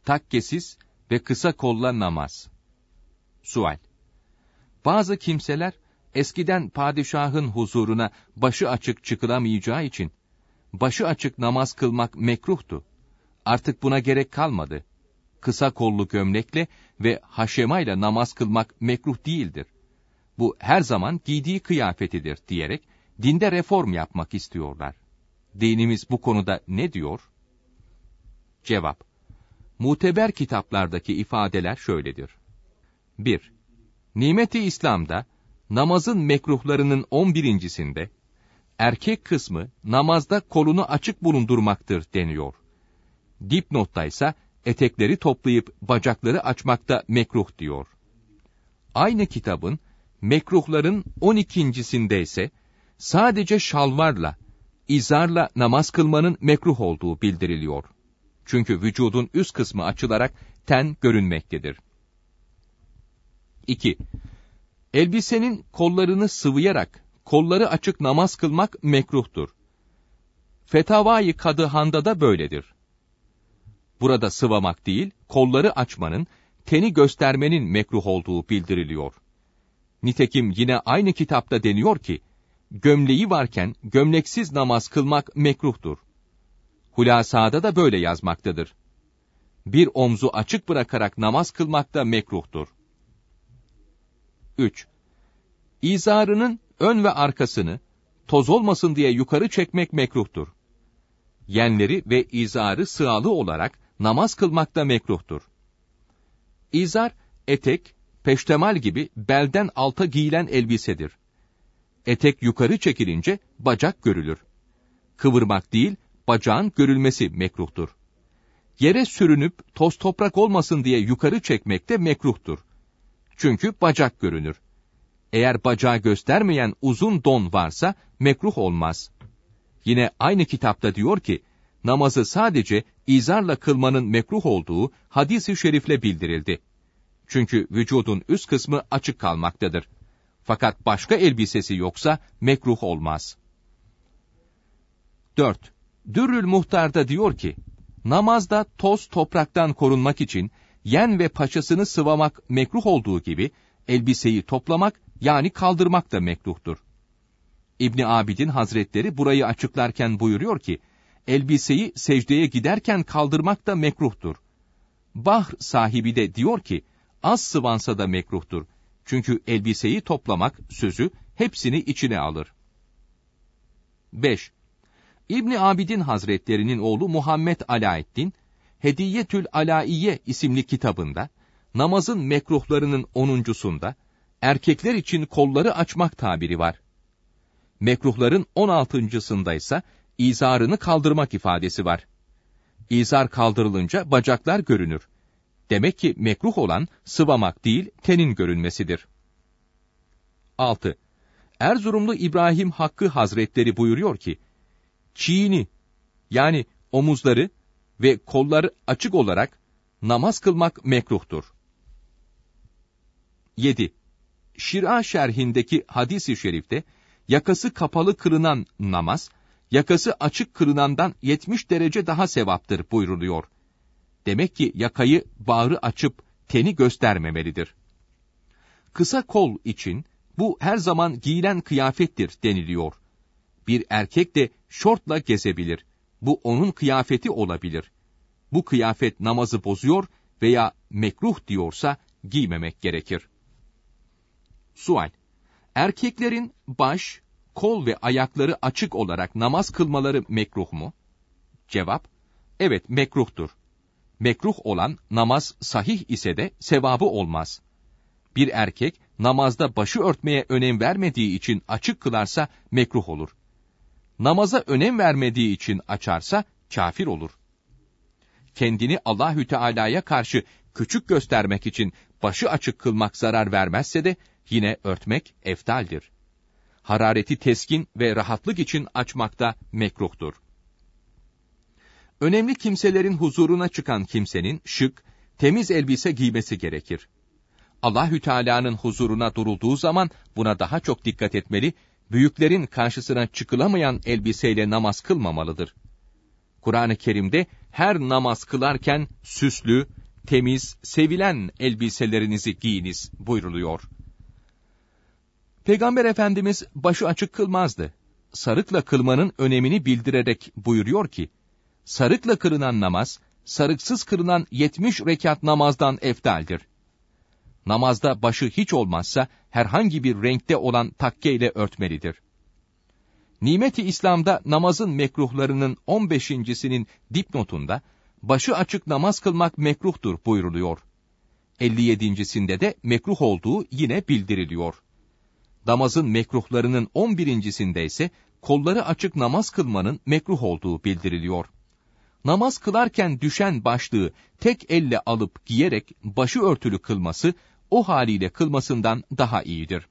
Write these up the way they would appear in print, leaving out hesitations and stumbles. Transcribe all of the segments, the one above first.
takkesiz ve kısa kolla namaz. Sual: Bazı kimseler, eskiden padişahın huzuruna başı açık çıkılamayacağı için, başı açık namaz kılmak mekruhtu. Artık buna gerek kalmadı. Kısa kollu gömlekle ve haşemayla namaz kılmak mekruh değildir. Bu her zaman giydiği kıyafetidir diyerek, dinde reform yapmak istiyorlar. Dinimiz bu konuda ne diyor? Cevap: Muteber kitaplardaki ifadeler şöyledir. 1. Nimet-i İslam'da, namazın mekruhlarının 11.sinde, erkek kısmı namazda kolunu açık bulundurmaktır deniyor. Dipnotta ise etekleri toplayıp bacakları açmakta mekruh diyor. Aynı kitabın mekruhların 12.sinde ise sadece şalvarla, izarla namaz kılmanın mekruh olduğu bildiriliyor. Çünkü vücudun üst kısmı açılarak ten görünmektedir. 2. Elbisenin kollarını sıvayarak, kolları açık namaz kılmak mekruhtur. Fetavai Kadıhan'da da böyledir. Burada sıvamak değil, kolları açmanın, teni göstermenin mekruh olduğu bildiriliyor. Nitekim yine aynı kitapta deniyor ki, gömleği varken gömleksiz namaz kılmak mekruhtur. Hulasa'da da böyle yazmaktadır. Bir omzu açık bırakarak namaz kılmak da mekruhtur. 3. İzarının ön ve arkasını, toz olmasın diye yukarı çekmek mekruhtur. Yenleri ve izarı sığalı olarak namaz kılmak da mekruhtur. İzar, etek, peştemal gibi belden alta giyilen elbisedir. Etek yukarı çekilince bacak görülür. Kıvırmak değil, bacağın görülmesi mekruhtur. Yere sürünüp toz toprak olmasın diye yukarı çekmek de mekruhtur. Çünkü bacak görünür. Eğer bacağı göstermeyen uzun don varsa mekruh olmaz. Yine aynı kitapta diyor ki, namazı sadece izarla kılmanın mekruh olduğu hadis-i şerifle bildirildi. Çünkü vücudun üst kısmı açık kalmaktadır. Fakat başka elbisesi yoksa mekruh olmaz. 4. Dürrül Muhtar'da diyor ki, namazda toz topraktan korunmak için yen ve paçasını sıvamak mekruh olduğu gibi, elbiseyi toplamak yani kaldırmak da mekruhtur. İbni Abidin Hazretleri burayı açıklarken buyuruyor ki, elbiseyi secdeye giderken kaldırmak da mekruhtur. Bahr sahibi de diyor ki, az sıvansa da mekruhtur. Çünkü elbiseyi toplamak sözü hepsini içine alır. 5. İbni Abidin Hazretlerinin oğlu Muhammed Alaeddin, Hediyetül Alaiye isimli kitabında, namazın mekruhlarının 10.sunda, erkekler için kolları açmak tabiri var. Mekruhların 16.sında ise izarını kaldırmak ifadesi var. İzar kaldırılınca bacaklar görünür. Demek ki mekruh olan sıvamak değil, tenin görünmesidir. 6. Erzurumlu İbrahim Hakkı Hazretleri buyuruyor ki, çiğni, yani omuzları ve kolları açık olarak namaz kılmak mekruhtur. 7. Şir'a şerhindeki hadis-i şerifte, yakası kapalı kılınan namaz, yakası açık kılınandan 70 derece daha sevaptır buyruluyor. Demek ki yakayı, bağrı açıp teni göstermemelidir. Kısa kol için bu her zaman giyilen kıyafettir deniliyor. Bir erkek de şortla gezebilir. Bu onun kıyafeti olabilir. Bu kıyafet namazı bozuyor veya mekruh diyorsa giymemek gerekir. Sual: Erkeklerin baş, kol ve ayakları açık olarak namaz kılmaları mekruh mu? Cevap: Evet, mekruhtur. Mekruh olan namaz sahih ise de sevabı olmaz. Bir erkek namazda başı örtmeye önem vermediği için açık kılarsa mekruh olur. Namaza önem vermediği için açarsa kafir olur. Kendini Allahü Teala'ya karşı küçük göstermek için başı açık kılmak zarar vermezse de yine örtmek eftaldir. Harareti teskin ve rahatlık için açmak da mekruhtur. Önemli kimselerin huzuruna çıkan kimsenin şık, temiz elbise giymesi gerekir. Allahü Teala'nın huzuruna durulduğu zaman buna daha çok dikkat etmeli, büyüklerin karşısına çıkılamayan elbiseyle namaz kılmamalıdır. Kur'an-ı Kerim'de her namaz kılarken süslü, temiz, sevilen elbiselerinizi giyiniz buyruluyor. Peygamber Efendimiz başı açık kılmazdı. Sarıkla kılmanın önemini bildirerek buyuruyor ki, sarıkla kılınan namaz, sarıksız kılınan 70 rekat namazdan eftaldir. Namazda başı hiç olmazsa herhangi bir renkte olan takke ile örtmelidir. Nimet-i İslam'da namazın mekruhlarının 15.'sinin dipnotunda, başı açık namaz kılmak mekruhtur buyruluyor. 57.'sinde de mekruh olduğu yine bildiriliyor. Namazın mekruhlarının 11.'sinde ise kolları açık namaz kılmanın mekruh olduğu bildiriliyor. Namaz kılarken düşen başlığı tek elle alıp giyerek başı örtülü kılması, o haliyle kılmasından daha iyidir.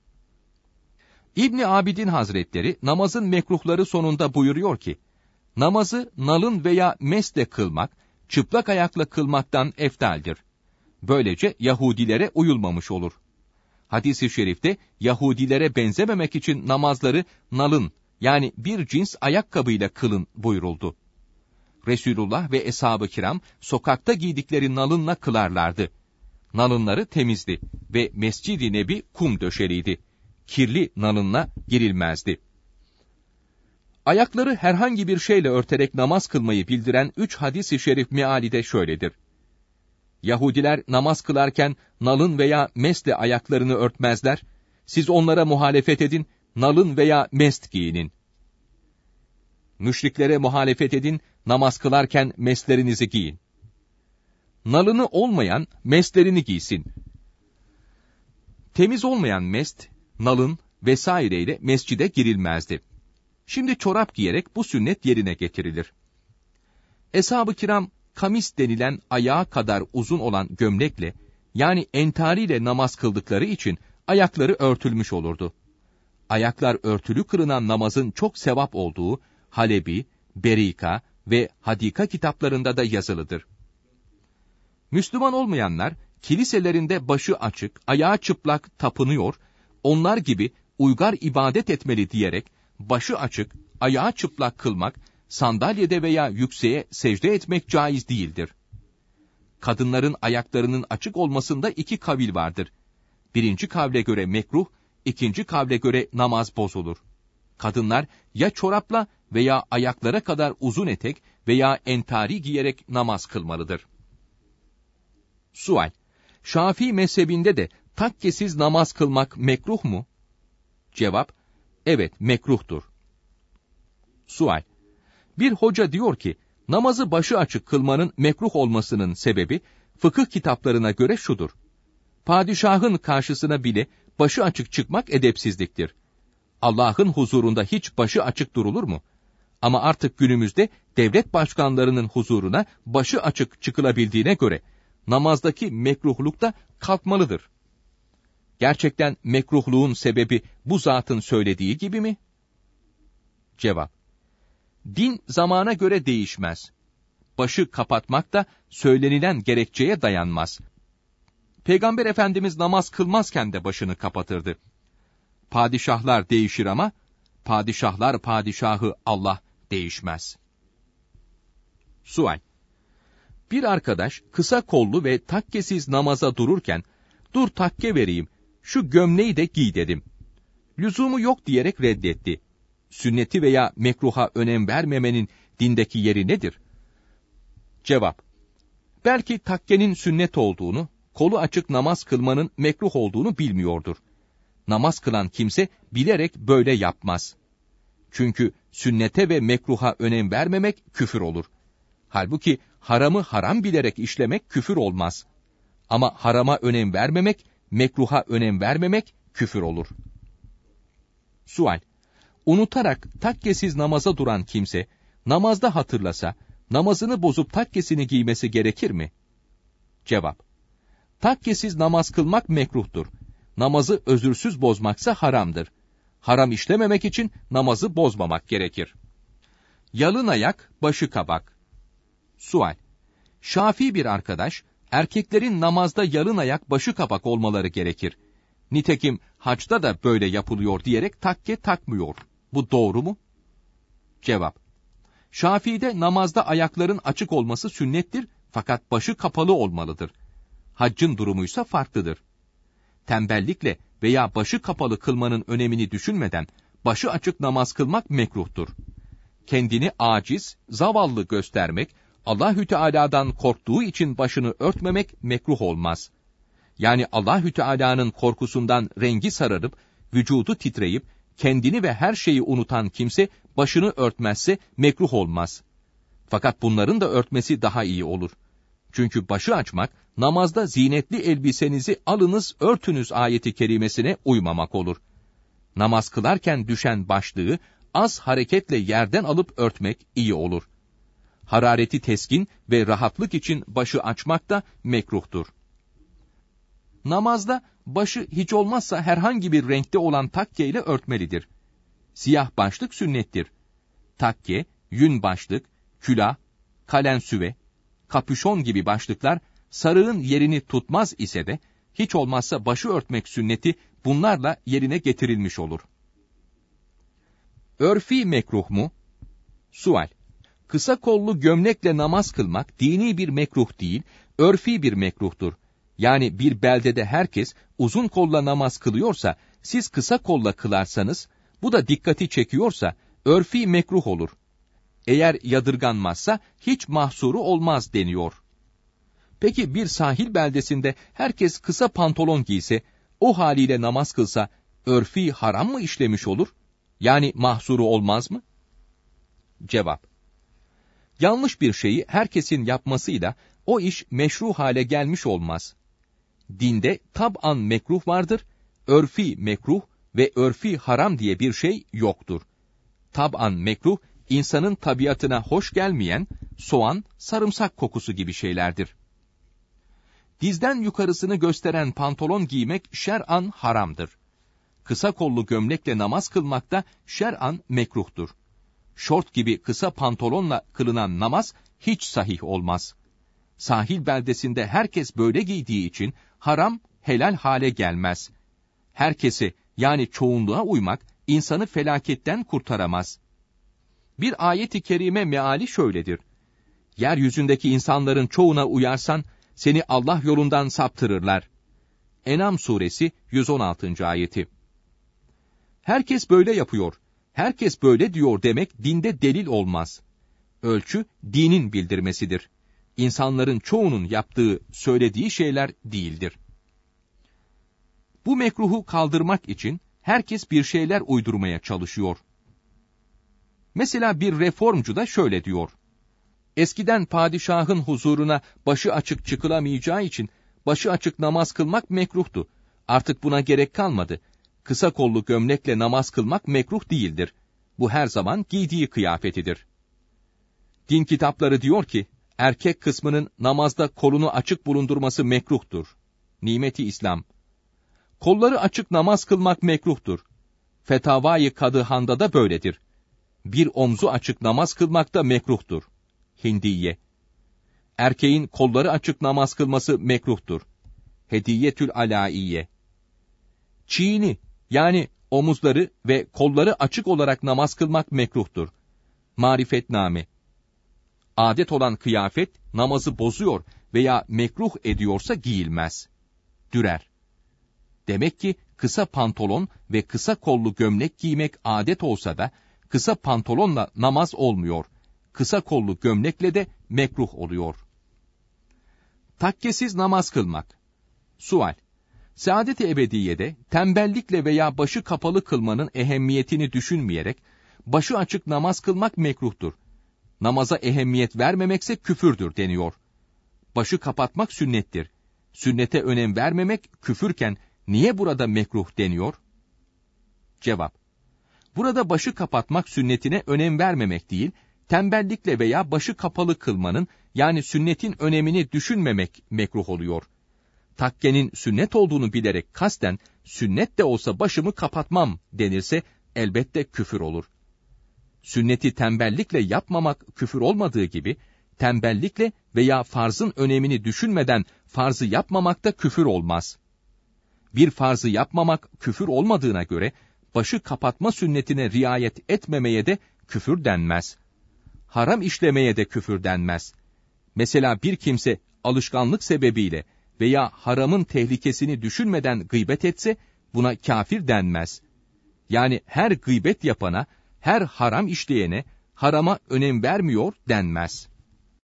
İbn Abidin Hazretleri namazın mekruhları sonunda buyuruyor ki, namazı nalın veya mesle kılmak, çıplak ayakla kılmaktan eftaldir. Böylece Yahudilere uyulmamış olur. Hadis-i şerifte Yahudilere benzememek için namazları nalın, yani bir cins ayakkabıyla kılın buyuruldu. Resulullah ve eshab-ı kiram sokakta giydikleri nalınla kılarlardı. Nalınları temizdi ve Mescid-i Nebi kum döşeliydi. Kirli nalınla girilmezdi. Ayakları herhangi bir şeyle örterek namaz kılmayı bildiren 3 hadis-i şerif meali de şöyledir. Yahudiler namaz kılarken nalın veya mesle ayaklarını örtmezler, siz onlara muhalefet edin, nalın veya mest giyinin. Müşriklere muhalefet edin, namaz kılarken meslerinizi giyin. Nalını olmayan meslerini giysin. Temiz olmayan mest, nalın vesaireyle mescide girilmezdi. Şimdi çorap giyerek bu sünnet yerine getirilir. Eshab-ı kiram, kamis denilen ayağa kadar uzun olan gömlekle, yani entariyle namaz kıldıkları için ayakları örtülmüş olurdu. Ayaklar örtülü kılınan namazın çok sevap olduğu Halebi, Berika ve Hadika kitaplarında da yazılıdır. Müslüman olmayanlar, kiliselerinde başı açık, ayağı çıplak tapınıyor, onlar gibi uygar ibadet etmeli diyerek, başı açık, ayağı çıplak kılmak, sandalyede veya yükseğe secde etmek caiz değildir. Kadınların ayaklarının açık olmasında 2 kavil vardır. Birinci kavle göre mekruh, ikinci kavle göre namaz bozulur. Kadınlar ya çorapla veya ayaklara kadar uzun etek veya entari giyerek namaz kılmalıdır. Sual: Şafii mezhebinde de takkesiz namaz kılmak mekruh mu? Cevap: evet, mekruhtur. Sual: Bir hoca diyor ki, namazı başı açık kılmanın mekruh olmasının sebebi, fıkıh kitaplarına göre şudur. Padişahın karşısına bile başı açık çıkmak edepsizliktir. Allah'ın huzurunda hiç başı açık durulur mu? Ama artık günümüzde devlet başkanlarının huzuruna başı açık çıkılabildiğine göre, namazdaki mekruhluk da kalkmalıdır. Gerçekten mekruhluğun sebebi bu zatın söylediği gibi mi? Cevap: Din zamana göre değişmez. Başı kapatmak da söylenilen gerekçeye dayanmaz. Peygamber Efendimiz namaz kılmazken de başını kapatırdı. Padişahlar değişir ama, padişahlar padişahı Allah değişmez. Sual: Bir arkadaş kısa kollu ve takkesiz namaza dururken, dur takke vereyim, şu gömleği de giy dedim. Lüzumu yok diyerek reddetti. Sünneti veya mekruha önem vermemenin dindeki yeri nedir? Cevap: Belki takkenin sünnet olduğunu, kolu açık namaz kılmanın mekruh olduğunu bilmiyordur. Namaz kılan kimse bilerek böyle yapmaz. Çünkü sünnete ve mekruha önem vermemek küfür olur. Halbuki haramı haram bilerek işlemek küfür olmaz. Ama harama önem vermemek, mekruha önem vermemek küfür olur. Sual: Unutarak takkesiz namaza duran kimse, namazda hatırlasa, namazını bozup takkesini giymesi gerekir mi? Cevap: Takkesiz namaz kılmak mekruhtur. Namazı özürsüz bozmaksa haramdır. Haram işlememek için namazı bozmamak gerekir. Yalın ayak, başı kabak. Sual: Şafii bir arkadaş, erkeklerin namazda yalın ayak, başı kapak olmaları gerekir. Nitekim haçta da böyle yapılıyor diyerek takke takmıyor. Bu doğru mu? Cevap: Şafii'de namazda ayakların açık olması sünnettir, Fakat başı kapalı olmalıdır. Haccın durumuysa farklıdır. Tembellikle veya başı kapalı kılmanın önemini düşünmeden başı açık namaz kılmak mekruhtur. Kendini aciz, zavallı göstermek, Allahü Teala'dan korktuğu için başını örtmemek mekruh olmaz. Yani Allahü Teala'nın korkusundan rengi sararıp, vücudu titreyip, kendini ve her şeyi unutan kimse başını örtmezse mekruh olmaz. Fakat bunların da örtmesi daha iyi olur. Çünkü başı açmak, namazda zinetli elbisenizi alınız örtünüz ayeti kerimesine uymamak olur. Namaz kılarken düşen başlığı az hareketle yerden alıp örtmek iyi olur. Harareti teskin ve rahatlık için başı açmak da mekruhtur. Namazda başı hiç olmazsa herhangi bir renkte olan takke ile örtmelidir. Siyah başlık sünnettir. Takke, yün başlık, külah, kalensüve, kapüşon gibi başlıklar sarığın yerini tutmaz ise de hiç olmazsa başı örtmek sünneti bunlarla yerine getirilmiş olur. Örfi mekruh mu? Sual. Kısa kollu gömlekle namaz kılmak dini bir mekruh değil, örfi bir mekruhtur. Yani bir beldede herkes uzun kolla namaz kılıyorsa, siz kısa kolla kılarsanız, bu da dikkati çekiyorsa, örfi mekruh olur. Eğer yadırganmazsa, hiç mahsuru olmaz deniyor. Peki bir sahil beldesinde herkes kısa pantolon giyse, o haliyle namaz kılsa, örfi haram mı işlemiş olur? Yani mahsuru olmaz mı? Cevap. Yanlış bir şeyi herkesin yapmasıyla, o iş meşru hale gelmiş olmaz. Dinde tab'an mekruh vardır, örfi mekruh ve örfi haram diye bir şey yoktur. Tab'an mekruh, insanın tabiatına hoş gelmeyen, soğan, sarımsak kokusu gibi şeylerdir. Dizden yukarısını gösteren pantolon giymek şer'an haramdır. Kısa kollu gömlekle namaz kılmak da şer'an mekruhtur. Şort gibi kısa pantolonla kılınan namaz hiç sahih olmaz. Sahil beldesinde herkes böyle giydiği için haram helal hale gelmez. Herkese yani çoğunluğa uymak insanı felaketten kurtaramaz. Bir ayet-i kerime meali şöyledir. Yeryüzündeki insanların çoğuna uyarsan seni Allah yolundan saptırırlar. En'am suresi 116. ayeti. Herkes böyle yapıyor, herkes böyle diyor demek dinde delil olmaz. Ölçü dinin bildirmesidir. İnsanların çoğunun yaptığı, söylediği şeyler değildir. Bu mekruhu kaldırmak için herkes bir şeyler uydurmaya çalışıyor. Mesela bir reformcu da şöyle diyor. Eskiden padişahın huzuruna başı açık çıkılamayacağı için başı açık namaz kılmak mekruhtu. Artık buna gerek kalmadı. Kısa kollu gömlekle namaz kılmak mekruh değildir. Bu her zaman giydiği kıyafetidir. Din kitapları diyor ki, erkek kısmının namazda kolunu açık bulundurması mekruhtur. Nimeti İslam. Kolları açık namaz kılmak mekruhtur. Fetavai Kadıhan'da da böyledir. Bir omzu açık namaz kılmak da mekruhtur. Hindiye. Erkeğin kolları açık namaz kılması mekruhtur. Hediyetül Alaiye. Çiğni yani omuzları ve kolları açık olarak namaz kılmak mekruhtur. Marifetname. Adet olan kıyafet namazı bozuyor veya mekruh ediyorsa giyilmez. Dürer. Demek ki kısa pantolon ve kısa kollu gömlek giymek adet olsa da kısa pantolonla namaz olmuyor. Kısa kollu gömlekle de mekruh oluyor. Takkesiz namaz kılmak. Sual. Saadet-i ebediyede tembellikle veya başı kapalı kılmanın ehemmiyetini düşünmeyerek başı açık namaz kılmak mekruhtur. Namaza ehemmiyet vermemekse küfürdür deniyor. Başı kapatmak sünnettir. Sünnete önem vermemek küfürken niye burada mekruh deniyor? Cevap. Burada başı kapatmak sünnetine önem vermemek değil, tembellikle veya başı kapalı kılmanın yani sünnetin önemini düşünmemek mekruh oluyor. Takkenin sünnet olduğunu bilerek kasten sünnet de olsa başımı kapatmam denirse elbette küfür olur. Sünneti tembellikle yapmamak küfür olmadığı gibi, tembellikle veya farzın önemini düşünmeden farzı yapmamak da küfür olmaz. Bir farzı yapmamak küfür olmadığına göre, başı kapatma sünnetine riayet etmemeye de küfür denmez. Haram işlemeye de küfür denmez. Mesela bir kimse alışkanlık sebebiyle veya haramın tehlikesini düşünmeden gıybet etse, buna kafir denmez. Yani her gıybet yapana, her haram işleyene, harama önem vermiyor denmez.